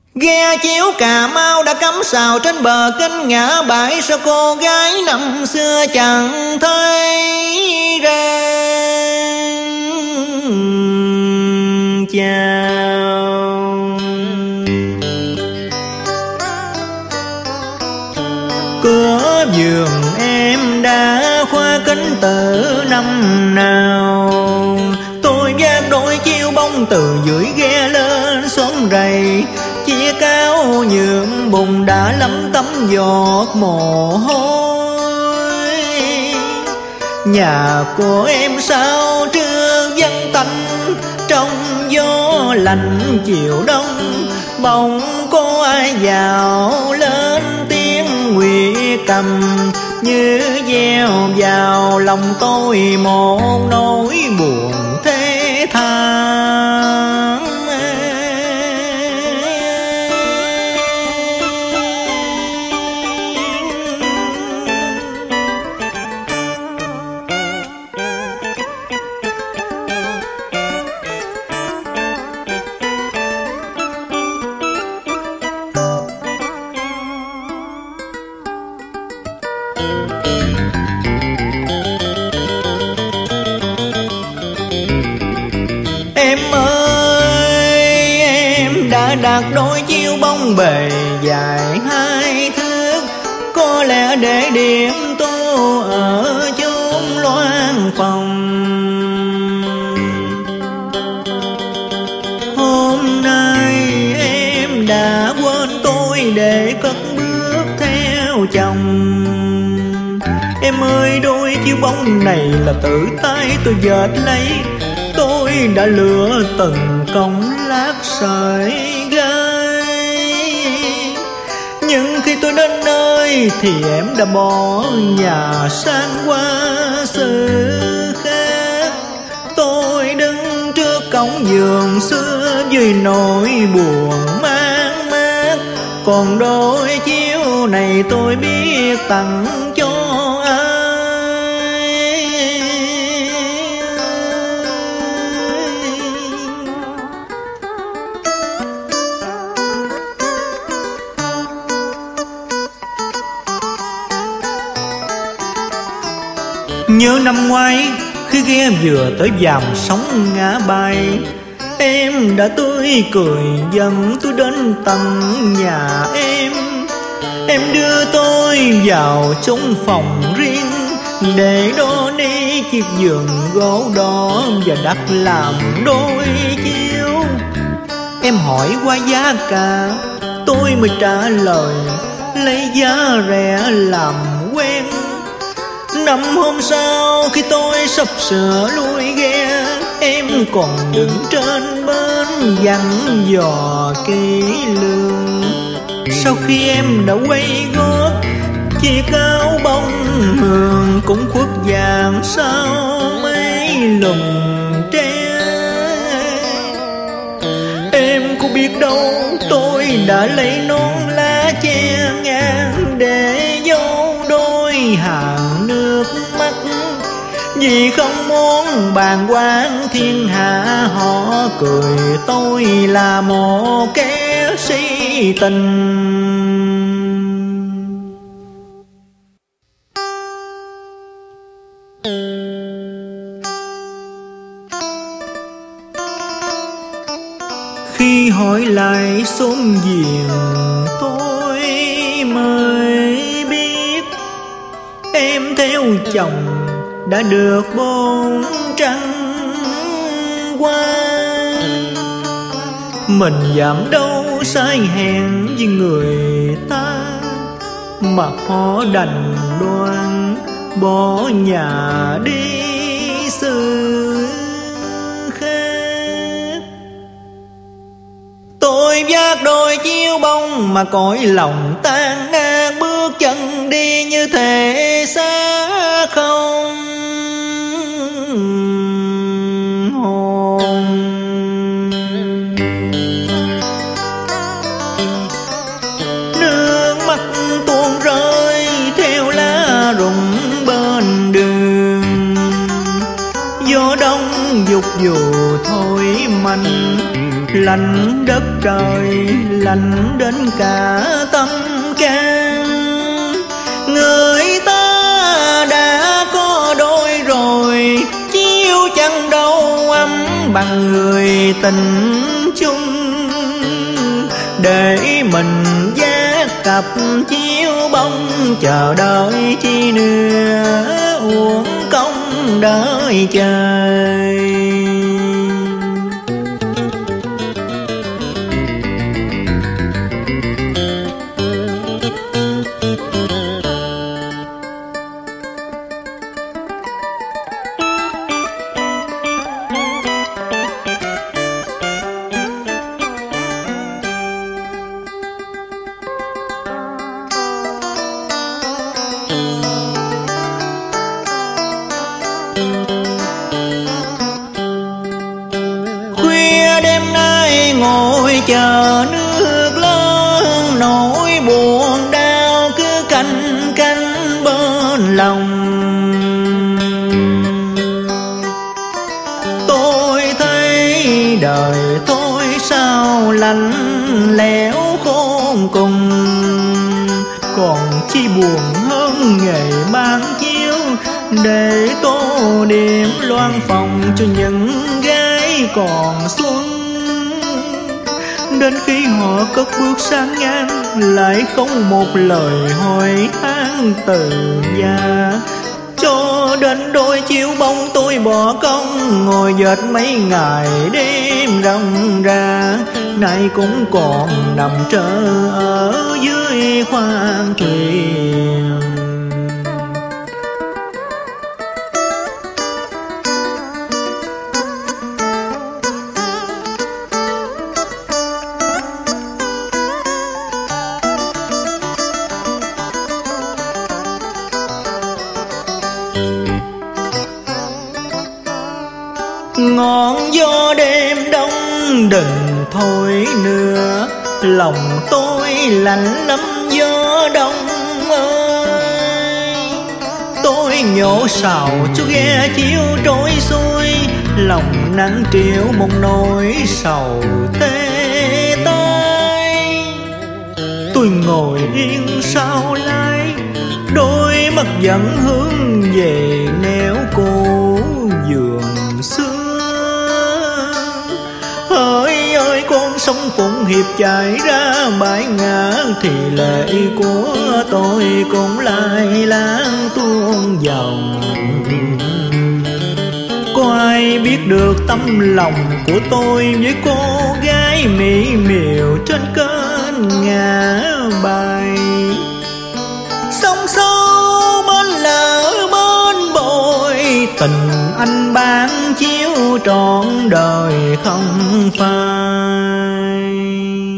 Ghe chiếu Cà Mau đã cắm sào trên bờ kênh ngã bãi, sao cô gái năm xưa chẳng thấy ra chào. Cửa vườn em đã khóa kính từ năm nào, tôi vác đôi chiếu bông từ dưới ghe lên xóm rầy, chia cao nhuộm bùn đã lấm tấm giọt mồ hôi. Nhà của em sao trưa vắng tanh, trong gió lạnh chiều đông, bỗng có ai vào lên tiếng nguyệt cầm, như gieo vào lòng tôi một nỗi buồn thế than. Em ơi, em đã đặt đôi chiếu bông bề dài 2 thước, có lẽ để điểm tô ở chốn loan phòng. Hôm nay em đã quên tôi để cất bước theo chồng. Em ơi, đôi chiếu bông này là tự tay tôi dệt lấy, tôi đã lựa từng cọng lát sợi gai. Nhưng khi tôi đến nơi thì em đã bỏ nhà sang qua xứ khác. Tôi đứng trước cổng vườn xưa với nỗi buồn mang mát, còn đôi chiếu này tôi biết tặng cho ai. Nhớ năm ngoái khi ghe vừa tới dòng sóng ngã bay, em đã tươi cười dẫn tôi đến tận nhà em. Em đưa tôi vào trong phòng riêng để đó đi chiếc giường gỗ đỏ và đặt làm đôi chiếu. Em hỏi qua giá cả, tôi mới trả lời lấy giá rẻ làm quen. Năm hôm sau khi tôi sắp sửa lui ghe, em còn đứng trên bến dặn dò kỹ lưỡng. Sau khi em đã quay gót, chiếc áo bông hường cũng khuất vàng sau mấy lùm tre. Em có biết đâu tôi đã lấy nón lá che ngang để giấu đôi hàng nước mắt, vì không muốn bàng quan thiên hạ họ cười tôi là một kẻ si tình. Khi hỏi lại xóm giềng tôi mới biết, em theo chồng đã được 4 trăng qua. Mình dám đâu sai hẹn với người ta, mà họ đành đoan bỏ nhà đi xứ khác. Tôi vác đôi chiếu bông mà cõi lòng tan nát, bước chân đi như thể xa không hồn. Nước mắt tuôn rơi theo lá rụng bên đường, gió đông dục dù thổi mạnh lạnh đất trời, lạnh đến cả tâm can. Người ta đã có đôi rồi, chiếu chẳng đâu ấm bằng người tình chung. Để mình giác cặp chiếu bóng, chờ đợi chi nữa, uổng công đợi trời. Khuya đêm nay ngồi chờ nước lớn, nỗi buồn đau cứ canh canh bên lòng. Tôi thấy đời tôi sao lạnh lẽo khôn cùng, còn chi buồn hơn ngày ban chiếu, để tô điểm loan phòng cho những gái còn xuân. Đến khi họ cất bước sang ngang, lại không một lời hỏi han từ già. Cho đến đôi chiếu bóng tôi bỏ công, ngồi dệt mấy ngày đêm ròng ra, nay cũng còn nằm trơ ở dưới khoang thuyền. Ngọn gió đêm đông đừng thổi nữa, lòng tôi lạnh lắm gió đông ơi. Tôi nhổ sào cho ghe chiếu trôi xuôi, lòng nắng triểu một nỗi sầu tê tái. Tôi ngồi yên sau lái, đôi mắt vẫn hướng về nẻo cô giường xưa. Hỡi ơi con sông Phụng Hiệp chảy ra bãi ngã, thì lệ của tôi cũng lại lãng tuôn dòng. Có ai biết được tâm lòng của tôi với cô gái mỹ miều trên kênh ngã bài. Sông sâu bên lỡ bên bồi, tình anh bán chiếu trọn đời không phai.